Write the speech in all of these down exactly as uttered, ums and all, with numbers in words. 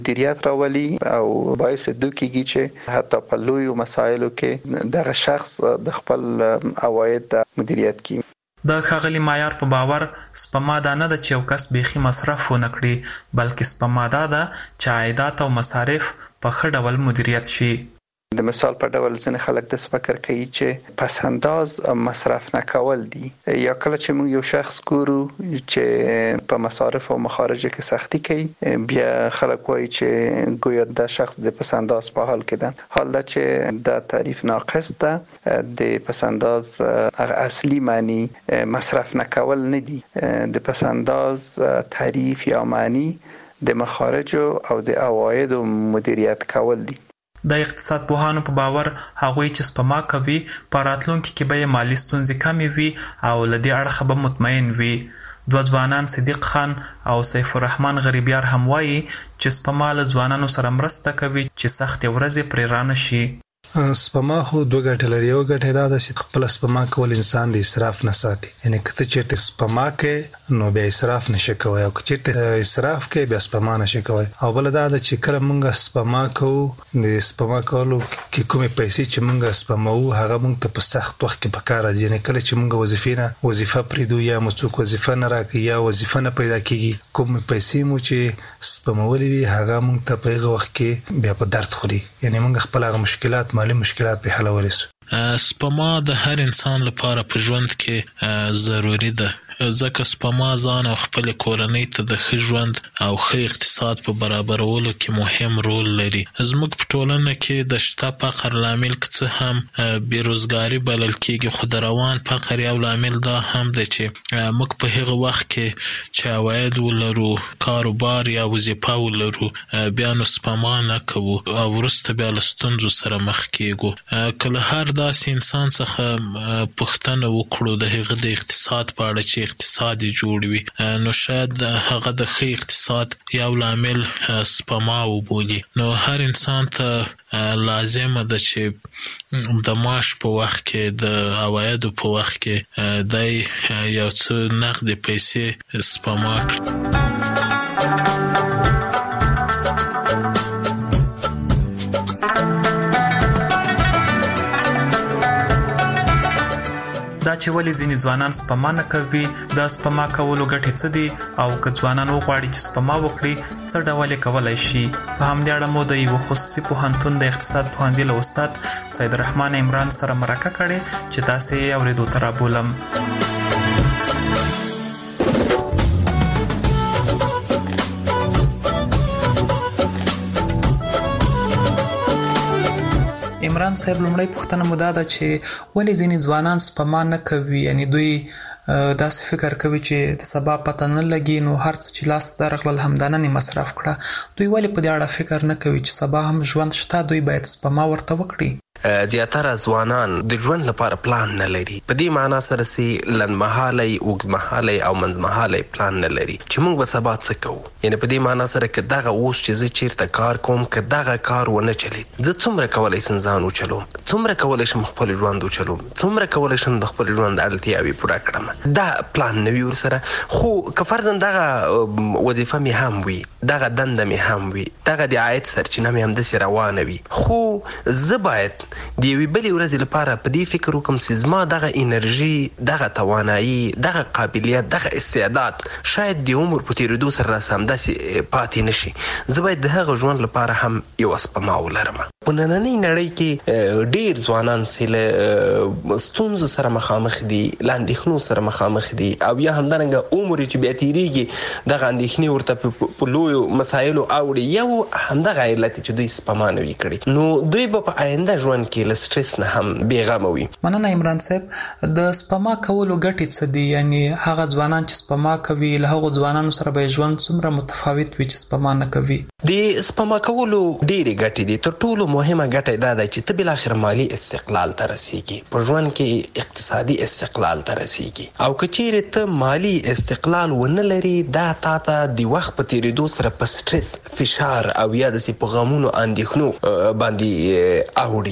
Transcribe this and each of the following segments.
مدیریت راولي او باعث دوکیږي چې حتی په لویو مسایلو کې دغه شخص د خپل عواید مدیریت کوي. د ښاغلي معیار په باور سپما دا نه ده چې یو کس بیخي مصرف ونه کړي، بلکې سپما دا ده چې عایدات او مصارف په ښه ډول مدیریت شي. د مثال په ډول ځینې خلک د فکر کوي چې پس انداز مصرف نه کول دي، یا کله چې موږ یو شخص ګورو چې په مصارف او مخارجو کې سختی کوي، بیا خلک وایي چې ګویا د شخص د پس انداز په حال کې ده. حال دا چې د تعریف ناقص ده. د پس انداز هغه اصلي معنی مصرف نه کول نه دي. د پس انداز تعریف یا معنی د مخارجو او د عوایدو مدیریت کول دي. د اقتصاد پوهانو په باور هغوی چې سپما کوي په راتلونکي کې به یې مالي ستونزې کمې وي او له دې اړخه به مطمئن وي. دوه ځوانان صدیق خان او سیف الرحمن غریبیار هم وایي چې سپما له ځوانانو سره مرسته کوي چې سختې ورځې پرې رانه شي. سپما خو دوه ګټې لري. یو ګټه دا ده چې خپل سپما کول انسان د اسراف نه ساتي، یعنی که ته چېرته سپما کوې نو بیا اسراف نشي کوی، او که چېرته اسراف کوې بیا سپما نشي کوی. او بل دا ده چې کله موږ سپما کوو، د سپما کولو کې کومې پیسې چې موږ سپموو هغه موږ ته په سخت وخت کې پکار راځي. یعنی کله چې موږ وظیفې نه وظیفه پرېږدو یا مو څوک وظیفه نه راکوي یا وظیفه نه پیدا کېږي، کومې پیسې مو چې سپمولې وي هغه موږ ته په هغه وخت کې بیا په درد خوري. یعنی موږ خپل هغه مشکلات مالی مشکلات په حلولی سو. سپما د هر انسان لپاره په ژوند کې ضروری ده، ځکه سپما ځان او خپل کورنۍ ته د ښه ژوند او ښه اقتصاد په برابرولو کې مهم رول لري. زموږ په ټولنه کې د شته فقر لامل که څه هم بیروزګاري بلل کېږي، خو د روان فقر یو لامل دا هم دی چې موږ په هغه وخت کې چې عواید ولرو، کاروبار یا وظیفه ولرو، بیا نو سپما نه کوو او وروسته بیا له ستونزو سره مخ کېږو. که له هر داسې انسان څخه پوښتنه وکړو د هغه د اقتصاد په اړه چې اقتصاد جوړ وي، نو شاید هغه د ښه اقتصاد یو لامل سپما وبولي. نو هر انسان ته لازمه ده چې د معاش په وخت کې، د عوایدو په وخت کې دی یو څه نقدې پیسې سپما کړي. دا چې ولې ځینې ځوانان سپما نه کوي، دا سپما کولو ګټې څه دي، او که ځوانان وغواړي چې سپما وکړي څه ډول یې کولی شي. په همدې اړه مو د یوه خصوصي پوهنتون د اقتصاد پوهنځي له استاد سید الرحمن عمران سره مرکه کړې چې تاسې یې اورېدو ته رابولم. عمران صاحب، لومړی پوښتنه مو دا ده چې ولې ځینې ځوانان سپما نه کوي؟ یعنی دوی داسې فکر کوي چې د سبا پته نه لګي، نو هر څه چې لاس ته درغلل همدا نن یې مصرف کړه. دوی ولې په دې اړه فکر نه کوي چې سبا هم ژوند شته، دوی باید سپما ورته وکړي؟ زیاتره ځوانان د ژوند لپاره پلان نه لري. په دې معنا سره چې لنډمهالی، اوږدمهالی او منځمهالی پلان نه لري چې موږ به سبا څه کوو. یعنی په دې معنا سره که دغه اوس چې زه چیرته کار کوم، که دغه کار ونه چلید، زه څومره کولی شم ځان وچلوم، څومره کولی شم خپل ژوند وچلوم، څومره کولی شم د خپل ژوند اړتیاوې پوره کړم. دا پلان نه وي ورسره. خو که فرضاً دغه وظیفه مې هم وي، دغه دنده مې هم وي، دغه د عاید سرچینه مې همداسې روانه وي، خو زه باید د یوې بلې ورځې لپاره په دې فکر وکړم چې زما دغه انرژي، دغه توانایي، دغه قابلیت، دغه استعداد شاید د عمر په تېرېدو سره راسه همداسې پاتې نه شي. زه باید د هغه ژوند لپاره هم یوه سپما ولرم. په نننۍ نړۍ کې ډېر ځوانان چې له ستونزو سره مخامخ دي، له اندېښنو سره مخامخ دي، او یا همدارنګه عمر چې بیا تېرېږي دغه اندېښنې ورته په لویو مسایلو اوړي. یو همدغه علت چې دوی سپما نه وي کړې، نو دوی به په آینده ژوند کې له سټرس نه هم بېغمه وي. مننه عمران صاحب. د سپما کولو ګټې څه دي؟ یعنی هغه ځوانان چې سپما کوي له هغو ځوانانو سره به ژوند څومره متفاوت وي چې سپما نه کوي؟ د سپما کولو ډېرې ګټې دي. تر ټولو مهمه ګټه دا ده چې ته بالاخره مالي استقلال ته رسېږي، په ژوند کې اقتصادي استقلال ته رسېږي. او که چیرې ته مالي استقلال ونه لري، دا تا ته د وخت په تېرېدو سره په سټرس، فشار او یا داسې په غمونو اندېښنو باندې اوړي.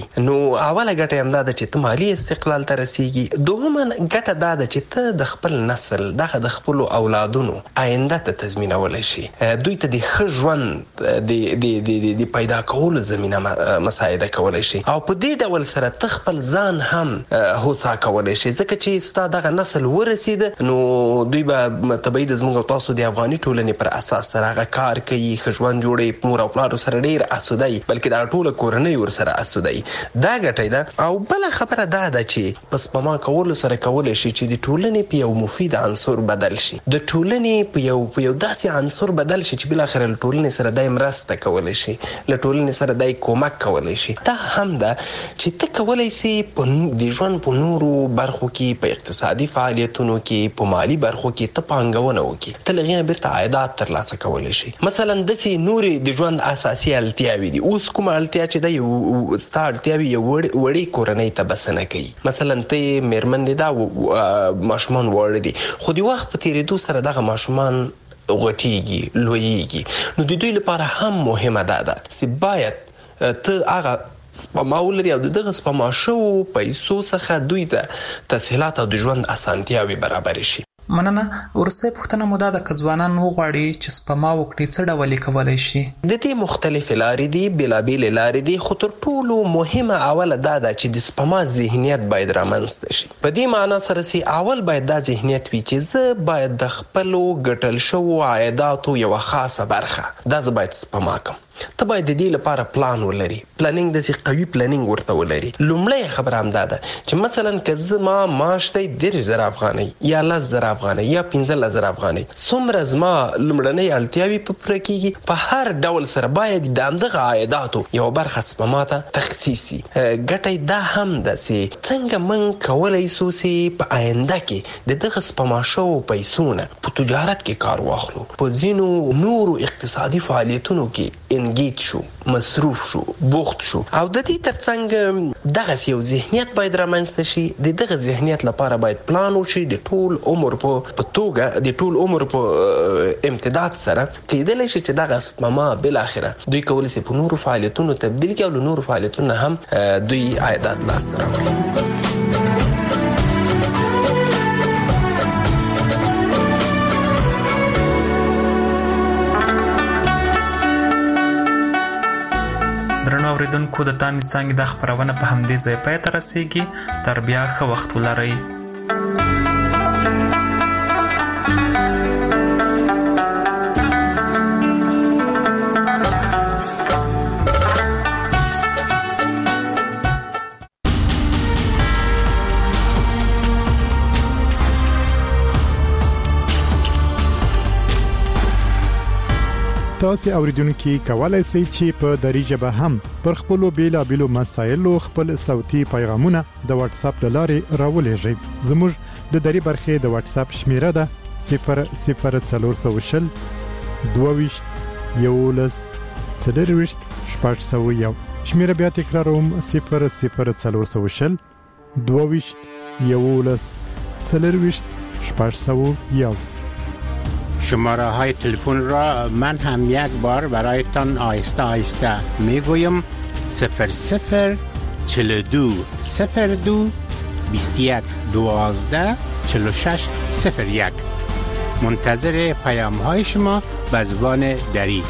نو اوله ګټه هم دا ده چې ته مالی استقلال ته رسیږي. دوهمه ګټه دا ده چې ته د خپل نسل دغه د خپل اولادونو آینده ته تضمینولی شي، دوی ته د ښه ژوند د د د پیدا کولو زمینه مساعده کولی شي او په دې ډول سره ته خپل ځان هم هوسا کولی شي، ځکه چې ستا دغه نسل ورسید نو دوی به طبیعي د زموږ او تاسو د افغاني ټولنې پر اساس سره هغه کار کوي، ښه ژوند جوړوي، مور او پلارو سره ډېر اسوده وي، بلکې دا ټوله کورنۍ ورسره اسوده وي. دا ګټه ده. او بله خبره دا ده چې په سپما کولو سره کولی شي چې د ټولنې په یو مفید عنصر بدل شي، د ټولنې په یو په یو داسې عنصر بدل شي چې بالاخره له ټولنې سره دای مرسته کولی شي، له ټولنې سره دای کومک کولی شي. دا هم ده چې ته کولی سي د ژوند په نورو برخو کې، په اقتصادي فعالیتونو کې، په مالی برخو کې ته پانګونه وکړي، ته له هغې نه بیرته عایدات ترلاسه کولی شي. مثلا داسې نورې د ژوند اساسي اړتیاوې دي. اوس کومه اړتیا چې ده یو ستا اړتیاوې یو وړې کورنۍ ته بسنه کوي، مثلا ته یې مېرمن دې دا ماشومان واړه دي، خو د وخت په تېرېدو سره دغه ماشومان غټېږي، لویېږي، نو د دوی لپاره هم مهمه دا ده چې باید ته هغه سپما ولري او دغه سپما شوو پیسو څخه دوی ته تسهیلات او د ژوند اسانتیاوې برابرې شي. مننه. وروستۍ پوښتنه مو دا ده که ځوانان وغواړي چې سپما وکړي څه ډول یې کولی شي؟ د دې مختلفې لارې دي، بېلابېلې لارې دي، خو تر ټولو مهمه اوله دا ده چې د سپما ذهنیت باید رامنځته شي. په دې معنا سره چې اول باید دا ذهنیت وي چې زه باید د خپلو ګټل شوو عایداتو یوه خاصه برخه دا زه باید سپما کړم. ته باید د دې لپاره پلان ولري، پلانینګ داسې قوي پلانینګ ورته ولري. لومړی خبره هم دا ده چې مثلا که زما معاش دی دېرش زره افغانۍ یا لس زره افغانۍ یا پنځلس زره افغانۍ، څومره زما لومړنۍ اړتیاوې په پوره کېږي، په هر ډول سره باید د همدغه عایداتو یوه برخه سپما ته تخصیص شي. ګټه دا هم ده چې څنګه موږ کولی سو چې په آینده کې د دغه سپما شوو پیسو نه په تجارت کې کار واخلو، په ځینو نورو اقتصادي فعالیتونو کې انګیج شو، مصروف شو، بوخت شو. او د دې ترڅنګ دغه یو ذهنیت باید رامنځته شي. د دغه ذهنیت لپاره باید پلان وشي د ټول عمر په توګه، د ټول عمر په امتداد سره کېدلی شي چې دغه سپما بالاخره دوی کولی شي په نورو فعالیتونو تبدیل کړي او له نورو فعالیتونو هم دوی عایدات لاسته راوړي. اوریدونکو د تانې څانګې دا خپرونه په همدې ځای پای ته رسیږي. تر بیا ښه وخت ولرئ. تاسو اوریدونکو کولای شئ چې په دری ژبه هم پر خپل بیلابېلو مسایلو خپل صوتي پیغامونه د واتس اپ لارې راولېږئ. زموږ د دری برخې د واتس اپ شمیره ده صفر صفر څلور سوه شل دوه ویشت یولس څلور ویشت شپږ سوه یو. شمیره بیا تکراروم صفر صفر څلور سوه شل دوه ویشت یولس څلور ویشت شپږ سوه یو. شماره های تلفن را من هم یک بار برایتان آهسته آهسته میگویم: صفر صفر چهل و دو صفر دو بیست و یک دوازده چهل و شش صفر یک. منتظر پیام های شما به زبان دری.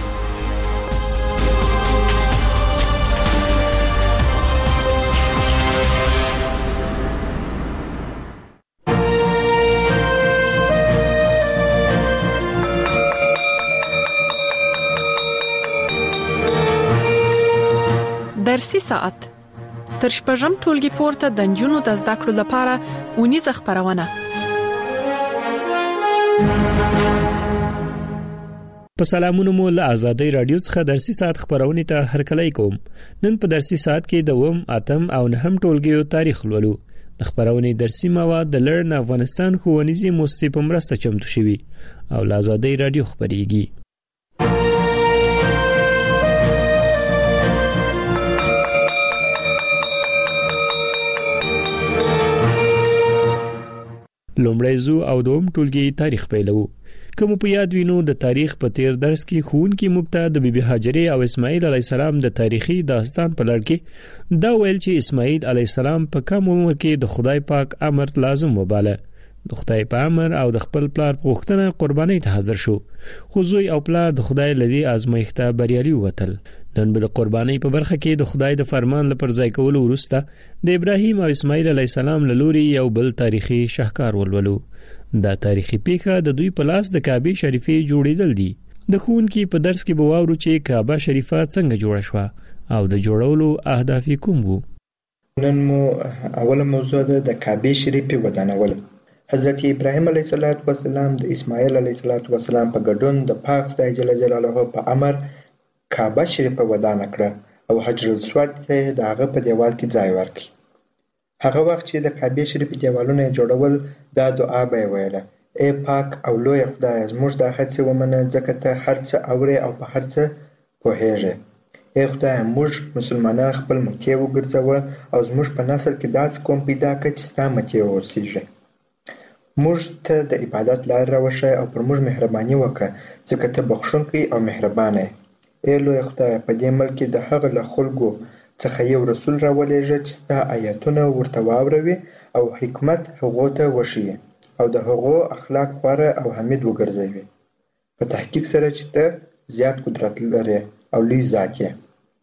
درسي ساعت تر شپږم ټولګي پورته د نجونو د زده کړو لپاره ونیزه خبرونه. په سلامونو مو له آزادۍ رادیو څخه درسي ساعت خبرونه ته هرکلی کوم. نن په درسي ساعت کې د وم اتم او نهم ټولګیو تاریخ ولولو. د خبرونه درسي مواد د لرن افغانستان ښوونیزي موسسې په مرسته چمتو شوي او له آزادۍ رادیو خبريږي. لومړی زو او دوم ټولګي تاریخ پیلو. کوم په یاد وینو د تاریخ په تیر درس کې ښوونکي موږ ته د بیبي هاجرې او اسماعیل علی السلام د تاریخي داستان په لړ کې دا ویل چې اسماعیل علی السلام په کم عمر کې د خدای پاک امر لازم وباله. د خدای په امر او د خپل پلار په غوښتنه قرباني ته حاضر شو، خو زوی او پلار د خدای لدی آزمایښت بریالي وتل. نن به د قرباني په برخه کې د خدای د فرمان لپاره ځای کولو وروسته د ابراهیم او اسماعیل علی السلام له لوري یو بل تاریخي شاهکار ولولو. دا تاریخي پیښه د دوی په لاس د کعبه شریفه جوړیدل دي. د ښوونکي په درس کې به واورو چې کعبه شریفه څنګه جوړه شوه او د جوړولو اهداف کوم وو. نن مو اوله موضوع ده د کعبه شریفه ودانول. حضرت ابراهیم علیه السلام د اسماعیل علیه السلام په ګډون د پاک خدای جل جلاله په امر کعبه شریفه ودان کړه او حجر الاسود ته د هغه په دیوال کې ځای ورکړ. هغه وخت چې د کعبه شریفه دیوالونه جوړول دا دعا به ویله: ای پاک او لوی خدای، زموږ د هڅې ومنه ځکه ته هر څه اورې او په هر څه پوهېږې. ای خدای، موږ مسلمانان خپل مکې وګرځوه او زموږ په نسل کې داسې قوم پیدا کړه چې ستا مکې واوسېږي. موږ ته د عبادت لار راوښیه او پر موږ مهرباني وکړه ځکه ته بخښونکی او مهربانه یې. ای لوی خدای، په دې ملک کې د هغه له خلکو څخه یو رسول راولېږه چې ستا آیاتونه ورته واوروي او حکمت هغو ته وښیي او د هغو اخلاق غوره او حمید وګرځوي، په تحقیق سره چې ته زیات قدرت لرې او لوی ذات یې.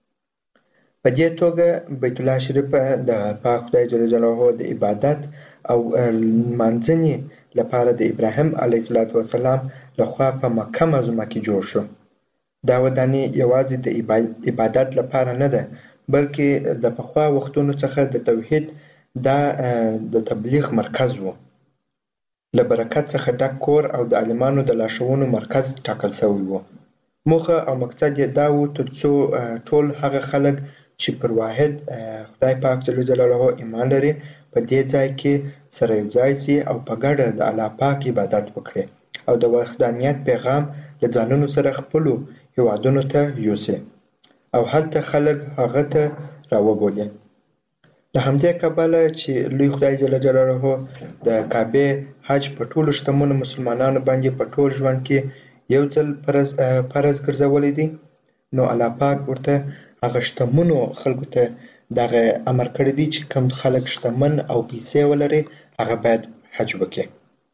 په دې توګه بیت الله شریف د پاک خدای جل جلاله د عبادت او لمانځنې لپاره د ابراهیم علیه السلام لخوا په مکه معظمه کې جوړ شو. دا ودانۍ یوازې د عبادت لپاره نه ده، بلکې د پخوا وختونو څخه د توحید دا د تبلیغ مرکز وو. له برکت څخه ډک کور او د عالمانو د لارښوونو مرکز ټاکل شوی وو. موخه او مقصد یې دا وو تر څو ټول هغه خلک چې پر واحد خدای پاک جل جلاله ایمان لري په دې ځای کې سره یو ځای سي او په ګډه د الله پاک عبادت وکړي او د وحدانیت پیغام له ځانونو سره خپلو هیوادونو ته یوسي او هلته خلک هغه ته راوبولي. له همدې کبله چې لوی خدای جل جلاله د کعبې حج په ټولو شتمنو مسلمانانو باندې په ټول ژوند کې یو ځل فرض فرض ګرځولی دی، نو الله پاک ورته هغه شتمنو خلکو ته دغه امر کړی دی چې کوم خلک شتمن او پیسې ولري هغه باید حج وکړي.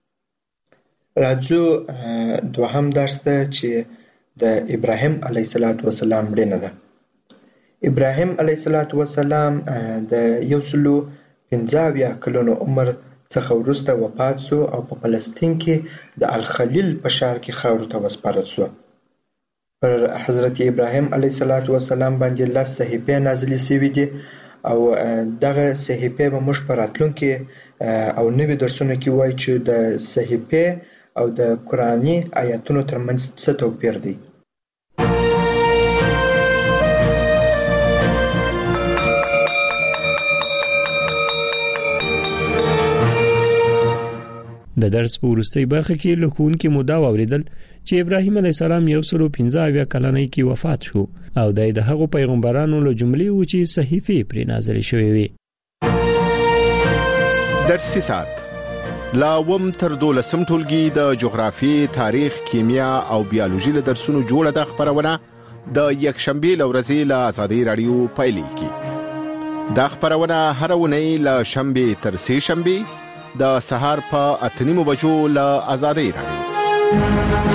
راځو دوهم درس ته چې د ابراهیم علیه السلام مړینه ده. ابراهیم علیه السلام د یو سلو پنځه اویا کلونو عمر څخه وروسته وفات شو او په فلسطین کې د الخلیل په ښار کې خاورو ته وسپارل شو. پر حضرت ابراهیم علیه السلام باندې لس صحیفې نازلې شوي دي او دغه صحیفې به موږ په راتلونکي او نوي درسونو کې وایو چې د صحیفې او د قرآني آیاتونو ترمنځ څه توپیر دی. د درس په وروستۍ برخه کې له ښوونکي مو دا واورېدل چې ابراهیم علیه السلام یو سلو پنځه اویا کلنۍ کې وفات شو او دی د هغو پیغمبرانو له جملې و چې صحیفې پرې نازلې شوې وې. درسي ساعت لا وم تر دولسم ټولګي د جغرافیې، تاریخ، کیمیا او بیولوژي له درسونو جوړه ده خبرونه د یکشنبې له ورځې له آزادۍ راډیو پیلېږي. دا خبرونه هره اونۍ له شنبې تر سې شنبې د سهار په اته نیمو بجو له آزادۍ راډیو.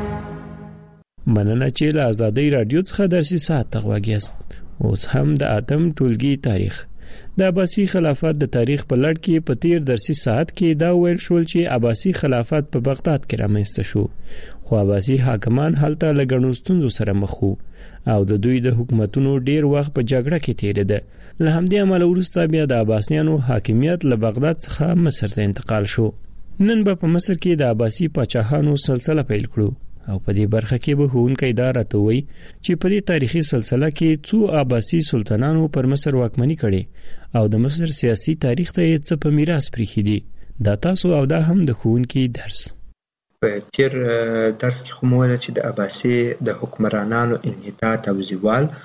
مننه چې له آزادۍ راډیو څخه درسي ساعت ته غوږ یاست. اوس هم د اتم ټولګي تاریخ د عباسي خلافت د تاریخ په لړ کې په تیر درسي ساعت کې دا ویل شول چې عباسي خلافت په بغداد کې رامنځته شو، خو عباسي حاکمان هلته له ګڼو ستونزو سره مخ وو او د دوی د حکومتونو ډیر وخت په جګړه کې تیریده. له همدې امله وروسته بیا د عباسیانو حاکمیت له بغداد څخه مصر ته انتقال شو. نن به په مصر کې د عباسي پاچاهانو سلسله پیل کړو او په دې برخه کې به ښوونکی دا راته وایي چې په دې تاریخي سلسله کې څو عباسي سلطانانو پر مصر واکمني کړې او د مصر سیاسي تاریخ ته یې څه په میراث پریښي دي. دا تاسو او دا هم د ښوونکي درس. په تیر درس کې خو مو ویل چې د عباسي د حکمرانانو انحطاط او زوال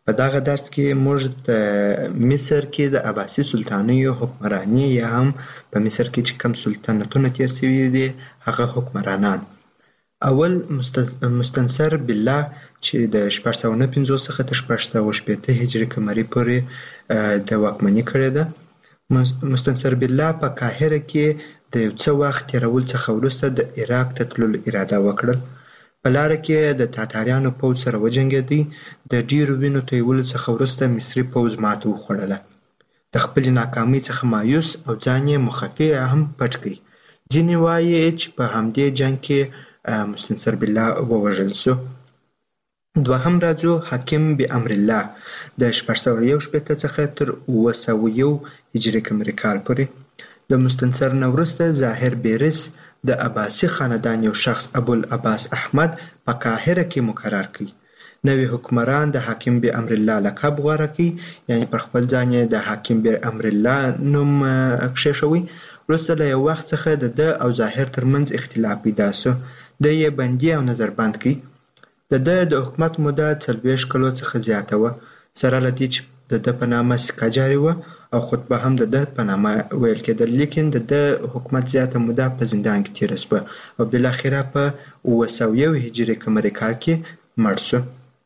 په دغه درس کې موږ د مصر کې د عباسي سلطانیو حکمرانی یا هم په مصر کې چې کوم سلطنتونه تیر شوي دي هغه حکمرانان. اول مستنصر بالله چې د شپږ سوه نه پنځوس څخه تر شپږ سوه شپېته هجري قمري پورې د واکمني کړې ده. مستنصر بالله په قاهره کې د یو څه وخت تېرولو څخه وروسته د عراق ته تللو اراده وکړل. په لاره کې د تاتاریانو پوځ سره وجنګېدی. د ډېرو وینو تویولو څخه وروسته مصري پوځ ماته وخوړله. د خپلې ناکامۍ څخه مایوس او ځان یې مخفي هم پټ کړ. ځینې وایي چې په همدې جنګ کې مستنصر بالله ووژل شو. دوهم راځو حاکم بامر الله د شپږ سوه یو شپېته څخه تر اوه سوه یو هجري قمري کال پورې. د مستنصر نه وروسته ظاهر بیرس د عباسي خاندان یو شخص ابوالعباس احمد په قاهره کې مقرر کړ. نوی حکمران د حاکم بامر الله لقب غوره کړ، یعنی پر خپل ځان یې د حاکم بامر الله نوم کښېښوی. وروسته له یو وخت څخه د ده او ظاهر ترمنځ اختلاف پیدا شو. ده یې بندي او نظربند کړ. د ده د حکومت موده څلوېښت کلو څخه زیاته وه، سره له دې چې د ده په نامه سکه جاري وه او خطبه هم د ده په نامه ویل کېدل. لیکن د ده حکومت زیاته موده په زندان کې تېره شوه او بالاخره په اوه سوه یو هجري قمري کال کې مړ شو.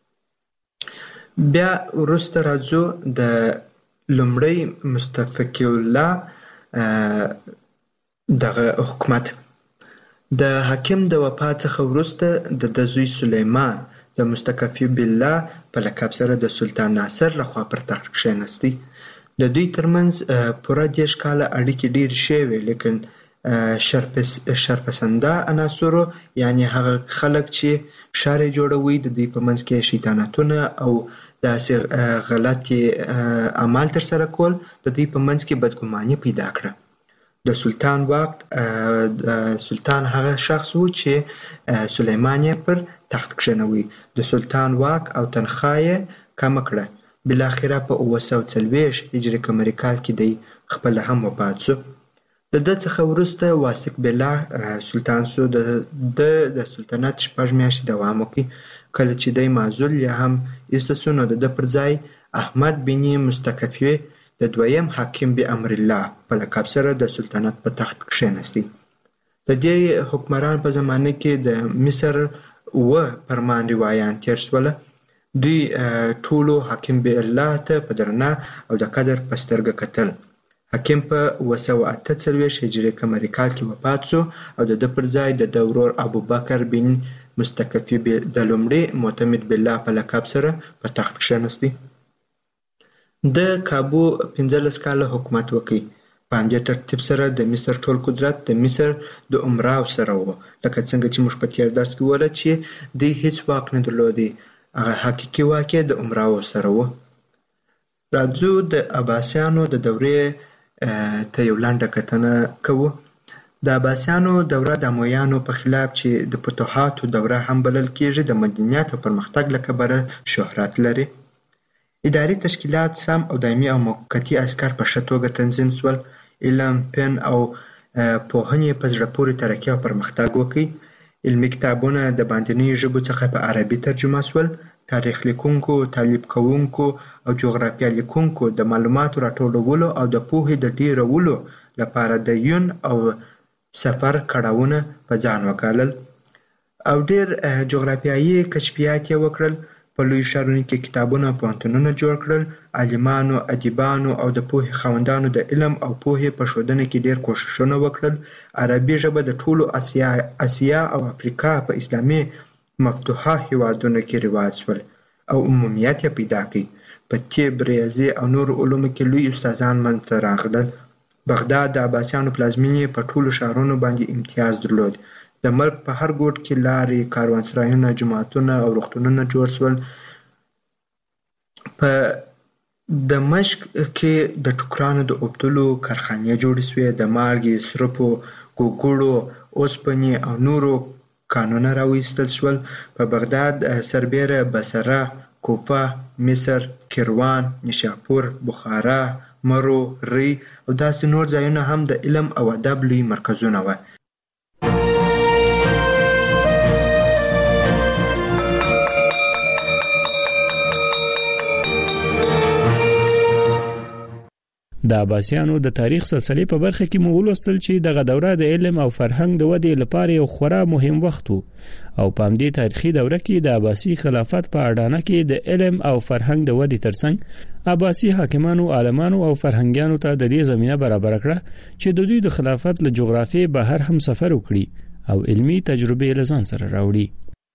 بیا وروسته راځو د لومړی مستفقی الله دغه حکومت. د حاکم د وفات څخه وروسته د ده زوی سلیمان د مستکفی بالله په لقب سره د سلطان ناصر لخوا پر تخت کښېنستی. د دوی ترمنځ پوره دېرش کاله اړیکې ډېرې ښې وې، لیکن شرپسنده عناصرو یعنې هغه خلک چې ښار یې جوړوي د دوی په منځ کې شیطانتونه او داسې غلطې اعمال ترسره کول د دوی په منځ کې بدګماني پیدا کړه. د سلطان واک سلطان هغه شخص و چې سلیمان یې پر تخت کښېنوي. د سلطان واک او تنخواه یې کمه کړه. بالاخره په اوه سوه څلوېښت هجري قمري کال کې دی خپله هم وفات شو. د ده څخه وروسته واثق بالله سلطان شو. د ده د سلطنت شپږ میاشتې دوام وکړ. کله چې دی معزول یا هم ایسته شو نو د ده پر ځای احمد بن مستکفی د دویم حاکم بامر الله په لقب سره د سلطنت په تخت کښېنستی. د دې حکمران په زمانه کې د مصر اوه فرمان روایان تېر شوله. دوی ټولو حاکم بالله ته په درنه او د قدر په سترګه کتل. حاکم په اوه سوه اته څلوېښت هجري قمري کال کې وفات شو او د ده پر ځای د ده ورور ابوبکر بن مستکفی د لومړي معتمد بالله په لقب سره په تخت کښېنستی. د کابو پنځلس کاله حکومت وکړ. په همدې ترتیب سره د مصر ټول قدرت د مصر د امراو سره و، لکه څنګه چې موږ په تېر درس کې وویل چې دوی هیڅ واک نه درلودی. هغه حقیقي واک یې د امراو سره و. راځو د عباسیانو د دورې ته یو لنډه کتنه کوو. د عباسیانو دوره د امویانو په خلاف چې د فتوحاتو دوره هم بلل کېږي د مدنیت او پرمختګ له کبله شهرت لري. اداري تشکیلات سم او دایمي او موقتي عسکر په ښه توګه تنظیم شول. علم، فن او پوهنې په زړه پورې ترقي او پرمختګ وکړ. علمي کتابونه د باندنیو ژبو څخه په عربي ترجمه شول. تاریخ لیکونکو، تعلیب کوونکو او جغرافیه لیکونکو د معلوماتو راټولولو او د پوهې د ډیرولو لپاره د یون او سفر کړاوونه په ځان وګالل او ډیر جغرافیایي کشفیات یې وکړل. په لوی ښارونو کې کتابونه او پوهنتونونه جوړ کړل. عالمانو، ادیبانو او د پوهې خاوندانو د علم او پوهې په ښودنه کې ډیر کوښښونه وکړل. عربي ژبه د ټولو اسیا اسیا او افریقا په اسلامي مفتوحه هیوادونو کې رواج شول او عمومیت یې پیدا کړ. په طب، ریاضي او نورو علومو کې لوی استادان منځته راغلل. بغداد د عباسیانو پلازمینې په ټولو ښارونو باندې امتیاز درلود. د ملک په هر ګوټ کې لارې، کاروانسرایونه، جوماتونه او روغتونونه جوړ شول. په دمشق کې د ټوکرانو د اوبدلو کارخانې جوړې شوې. د مالګې، سرپو، ګوګړو، اوسپنې او نورو کانونه راوایستل شول. په بغداد سربیره بصره، کوفه، مصر، کیروان، نیشاپور، بخارا، مرو، ری او داسې نور ځایونه هم د علم او ادب لوی مرکزونه وو. د عباسیانو د تاریخ سلسله په برخه کې مو ولوستل چې دغه دوره د علم او فرهنګ د ودې لپاره یو خورا مهم وخت او په همدې تاریخي دوره کې د عباسی خلافت په اډانه کې د علم او فرهنګ د ودې ترڅنګ عباسی حاکمانو عالمانو او فرهنګیانو ته د دې زمينه برابر کړه چې د دوی د خلافت له جغرافیې بهر هم سفر وکړي او علمی تجربه لزان سره راوړي.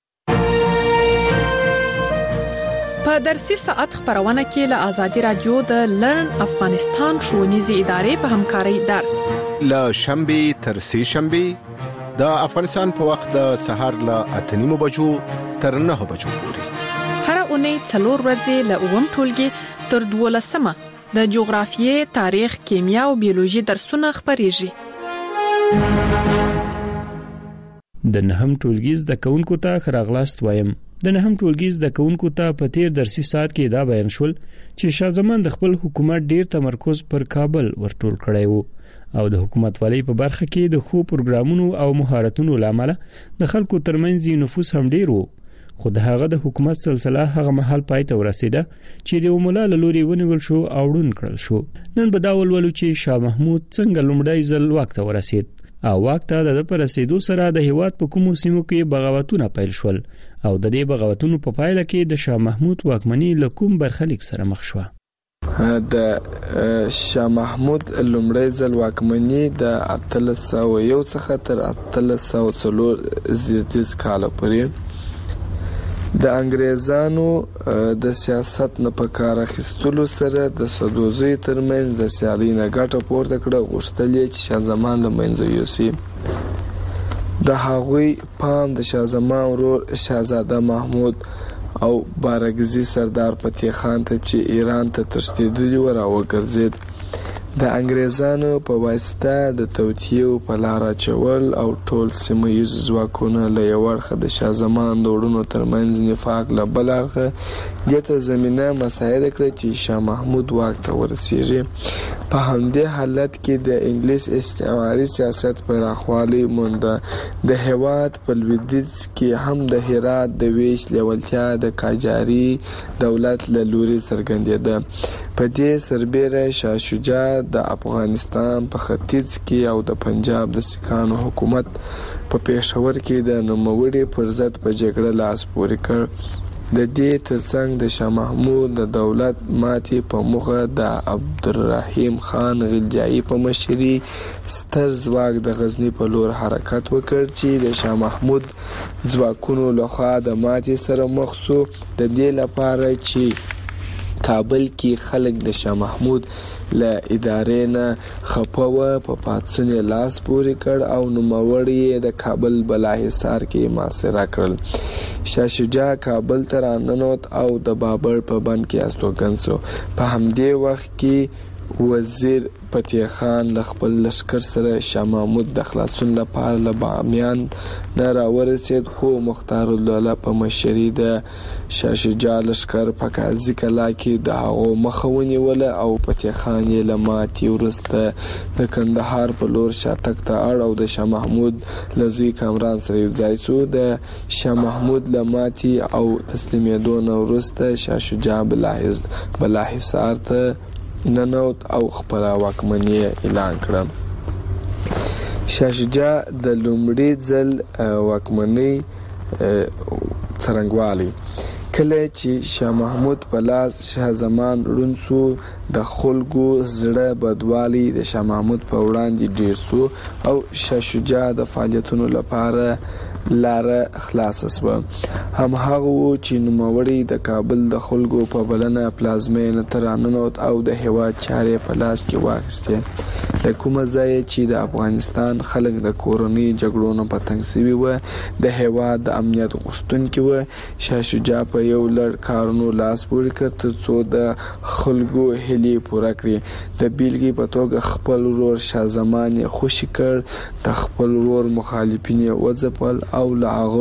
په درسي ساعت خبرونه کې له آزادي رادیو د لرن افغانستان ښوونیزې ادارې په همکارۍ درس له شنبه تر سه شنبه د افغانستان په وخت د سهار له اته نیمو بجو تر نه بجو پورې هر اونۍ څلور ورځې له اووم ټولګي تر دولسمه د جغرافیې، تاریخ، کیمیا او بیولوژي درسونه خبريږي. د نهم ټولګي زده کوونکو ته خراغلاست وایم. د نهم ټولګي زده کوونکو ته په تیر درسي ساعت کې دا بیان شول چې شاه زمان د خپل حکومت ډیر تمرکز پر کابل ورټول کړی وو او د حکومت والی په برخه کې د خو پروګرامونو او مهارتونو لامل د خلکو ترمنځ نفوذ هم ډیر وو. خو د هغه د حکومت سلسله هغه محل پای ته ورسیده چې د مولا لوري ونیول شو او ډون کړل شو. نن به دا ولولو چې شاه محمود څنګه لومړی ځل واک ته ورسید او واک ته د پرسیدو سره د هیواد په کومو سیمو کې بغاوتونه پیل شول او د دې بغاوتونو په پایله کې د شاه محمود واکمنۍ له کوم برخلیک سره مخ شوه. د شاه محمود لومړی ځل واکمنۍ د اتلس سوه یو څخه تر اتلس سوه څلور زیاتیز کال پورې د انګریزانو د سیاست نه په کار اخیستلو سره د سدوزي ترمنځ د سیالۍ نه ګټه پورته کړه. غوښتل یې چې شاه زمان له منځه یوسي. د هغوی پام د شاه زمان ورور شاهزاده محمود او بارګزي سردار فتح خان ته چې ایران ته تښتېدلی و راوګرځېد. د انګریزانو په واسطه د توطیو په لار اچول او ټول سیمه ییز ځواکونه له یو اړخه د شاه زمان د وروڼو ترمنځ نفاق له بل اړخه دې ته زمینه مساعده کړه چې شاه محمود واک ته ورسیږي. په همدې حالت کې د انګلیس استعماري سیاست پراخوالی مونده. د هیواد په لویدیځ کې هم د هرات د ویش لیوالتیا د قاجاري دولت له لوري څرګندېده. په دې سربېره شاه شجاع د افغانستان په ختیځ کې او د پنجاب د سکانو حکومت په پېښور کې د نوموړي پر ضد په جګړه لاس پورې کړ. د دې ترڅنګ د شاه محمود د دولت ماتې په موخه د عبدالرحیم خان غلجایی په مشري ستر ځواک د غزنی په لور حرکت وکړ چې د شاه محمود ځواکونو لخوا د ماتې سره مخ شو. د دې لپاره چې کابل کې خلک د شاه محمود له ادارې نه خپوه په پاتسون لاس پورې کړ او نوموړي د کابل بالاحصار کې محاصره کړل. شاه شجاع کابل ته راننوت او د بابر په بند کې استوګن شو. په همدې وخت کې وزیر فتح خان له خپل لشکر سره شاه محمود د خلاصون لپاره له بامیان نه راورسید. خو مختار الدوله په مشري د شاه شجاع لشکر په قاضي کلا کې د هغو مخه ونیوله او فتح خان یې له ماتې وروسته د کندهار په لور شاتګ ته اړ او د شاه محمود له زوی کامران سره یو ځای شو. د شاه محمود له ماتې او تسلیمېدو نه وروسته شاه شجاع بالاحصار ته ننوت او خپل واکمنۍ اعلان کړه. شاه شجاع د لومړي ځل واکمنۍ څرنګوالی کله چې شاه محمود په لاس شاه زمان ړوند شو د خلکو زړه بدوالی د شاه محمود په وړاندې ډیر شو او شاه شجاع د فعالیتونو لپاره لاره خلاص شوه. هم هغه و چې نوموړي د کابل د خلکو په بلنه پلازمینه ته راننوت او د هیواد چارې په لاس کې واخیستې. د کومه ځای چې د افغانستان خلک د کورنۍ جګړو نه په تنګ شوي وو د هیواد د امنیت غوښتونکي وو. شاه شجاع په یو لړ کارونو لاس پورې کړ تر څو د خلکو هیلې پوره کړي. د بیلګې په توګه خپل ورور شاه زمان یې خوشي کړ. د خپل ورور مخالفین یې وځپل او له هغه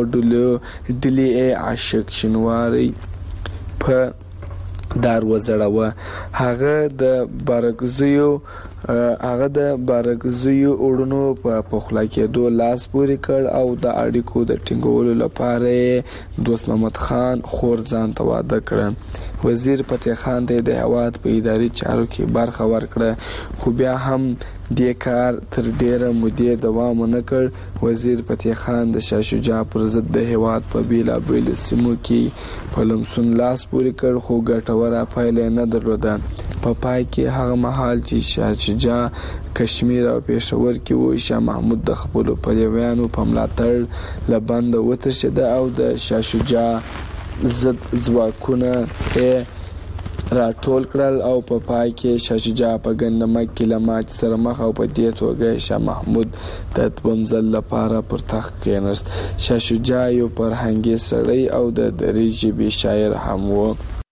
ډلې عاشق شینواری په دار وزړوه. هغه د بارګزیو هغه د بارګزیو وړونو په پخلا کېدو لاس پورې کړ او د اړیکو د ټینګولو لپاره دوست محمد خان خور ځان ته واده کړ. وزیر فتح خان ته د هواد په اداري چارو کې برخه ورکړه، خو بیا هم د کار تر ډیره مودې دوام نه کړ. وزیر فتح خان د شاه شجاع پر ضد د هواد په بیلا بیل سیمو کې په لمسون لاس پورې کړ، خو ګټوره پایله نه درلوده. په پای کې هغه مهال چې شاه شجاع کشمیر او پېښور کې و، شاه محمود د خپل پلویانو په ملاتړ له بنده وتښتېد او د شاه شجاع ضد ځواکونه یې راټول کړل او په پای کې شاه شجاع په ګندمک کې له ماتې سره مخ او په دې توګه شاه محمود د دویم ځل لپاره پر تخت کېناست. شاه شجاع یو فرهنګي سړی او د دري ژبې شاعر هم و.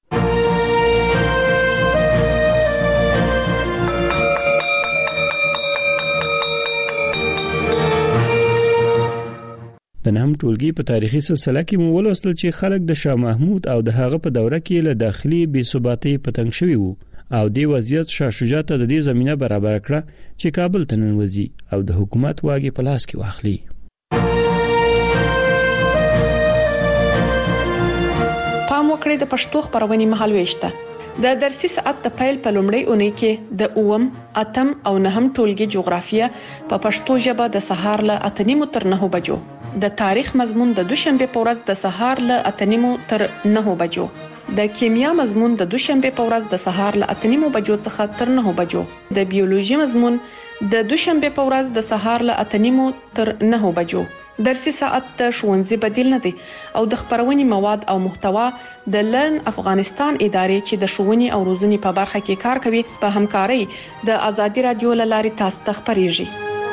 د نهم ټولګي په تاریخي سلسله کې مو ولوستل چې خلک د شاه محمود او د هغه په دوره کې له داخلي بې ثباتۍ په تنګ شوي وو او دې وضعیت شاه شجاع ته د دې زمينه برابر کړه چې کابل ته ننوځي او د حکومت واګې په لاس کې واخلي. پام وکړئ د پښتو خبرونې مهال وېشته د درسي ساعت د پیل په لومړۍ اونۍ کې د اوم، اتم او نهم ټولګي جغرافیه په پښتو ژبه د سهار له اته نیمو تر نهو بجو، د تاریخ مضمون د دوشنبه په ورځ د سهار له اته نیمو تر نهو بجو، د کیمیا مضمون د دوشنبه په ورځ د سهار له اته نیمو بجو څخه تر نهو بجو، د بیولوژي مضمون د دوشنبه په ورځ د سهار له اته نیمو تر نهو بجو. درسي ساعت د ښوونځي بدیل نه دی او د خبرونې مواد او محتوا د لرن افغانستان ادارې چې د ښوونې او روزنې په برخه کې کار کوي په همکارۍ د ازادي رادیو له لارې تاسو ته خبريږي.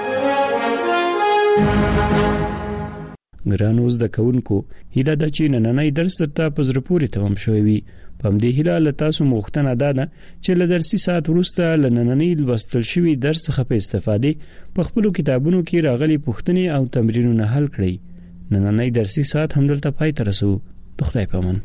ګرانو زده کوونکو، هیله ده چې نننۍ درس ته په زړه پورې تمام شوی وي. په دې هیله له تاسو مغوښتنه ده چې له درسي ساعت وروسته له نننۍ لوستل شوی درس څخه په استفادې په خپل کتابونو کې راغلي پوښتنې او تمرینونه حل کړئ. نننۍ درسي ساعت همدلته پای ته رسو. د خدای په امان.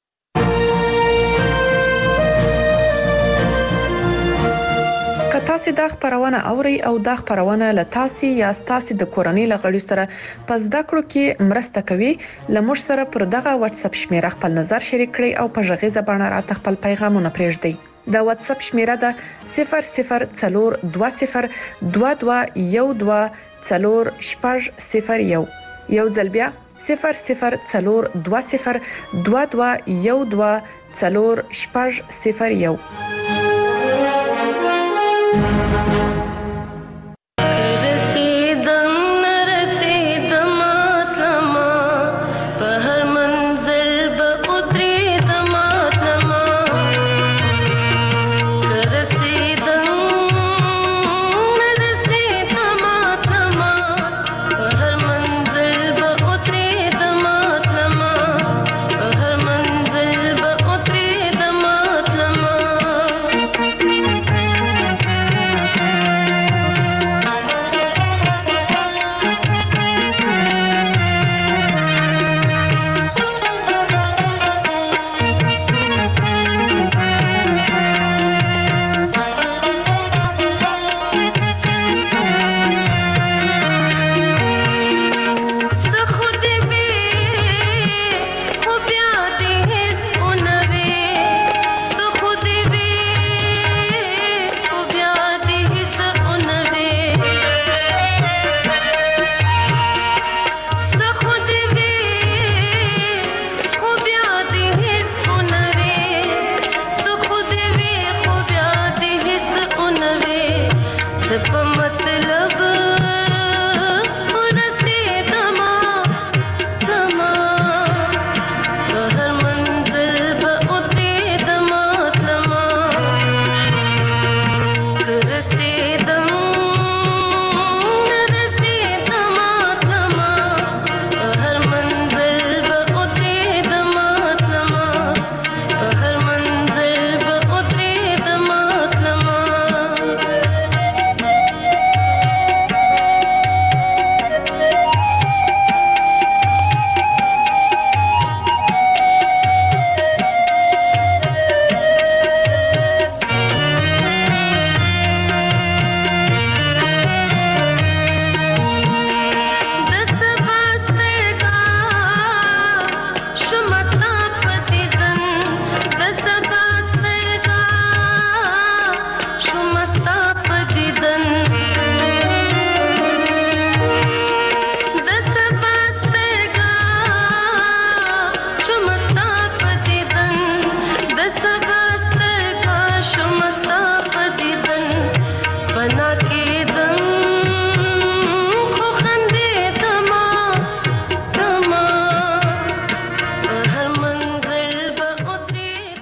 تاسو دا خبرونه اوري او دا خبرونه له تاسو یا تاسو د کورنۍ لغړی سره پس دا کړو کې مرسته کوي. لمر سره پر دغه واتس اپ شمیره خپل نظر شریک کړئ او په ژغې زبانه راته خپل پیغامونه پرېږدئ. دا واتس اپ شمیره ده صفر صفر څلور دوه صفر دوه دوه یو دوه څلور شپږ صفر یو. یو ځل بیا صفر صفر څلور دوه صفر دوه دوه یو دوه څلور شپږ صفر یو.